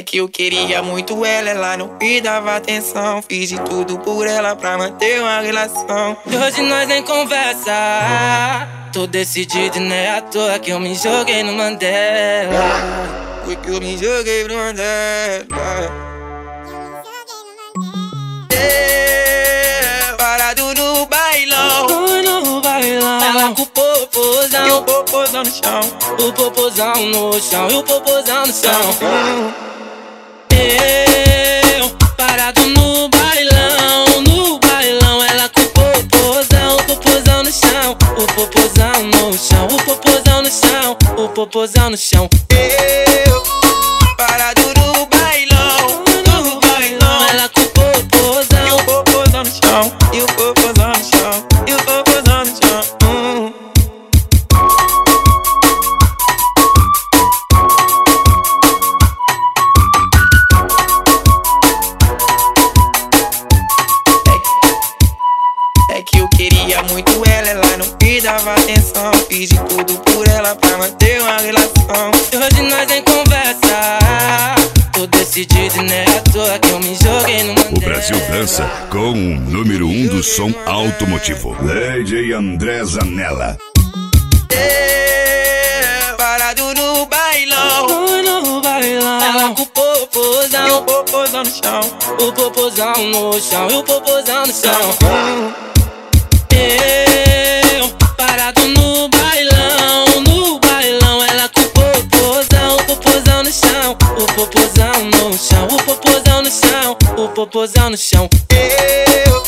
É que eu queria muito ela não me dava atenção. Fiz de tudo por ela pra manter uma relação. E hoje nós nem conversa. Tô decidido, né? À toa que eu me joguei no Mandela. Foi que eu me joguei no Mandela. Parado no bailão. No bailão. Ela com o popozão. E o popozão no chão. O popozão no chão. E o popozão no chão. Eu parado no bailão. No bailão. Ela com o popozão. O popozão no chão. O popozão no chão. O popozão no chão. O popozão no chão. Eu parado no bailão. No bailão. Ela com o popozão. E o popozão no chão. E o popozão no chão. E o popozão no chão. É que eu queria muito ela não me dava atenção. Fiz de tudo por ela pra manter uma relação. E hoje nós nem conversa. Tô decidido, né? À toa que eu me joguei no Mandela. O Brasil dança com o número 1 do som automotivo, DJ André Zanella. Parado no bailão. No bailão. Ela com o popozão. E o popozão no chão. O popozão no chão. E o popozão no chão. Eu parado no bailão. No bailão. Ela com o popozão. O popozão no chão. O popozão no chão. O popozão no chão. O popozão no chão. Eu